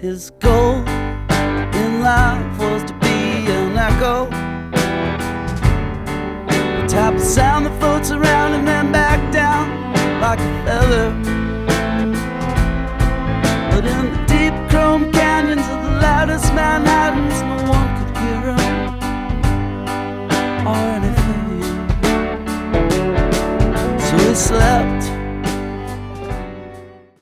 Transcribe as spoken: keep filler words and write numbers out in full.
His goal in life was to be an echo, the type of sound that floats around and then back down like a feather. But in the deep chrome canyons of the loudest mountain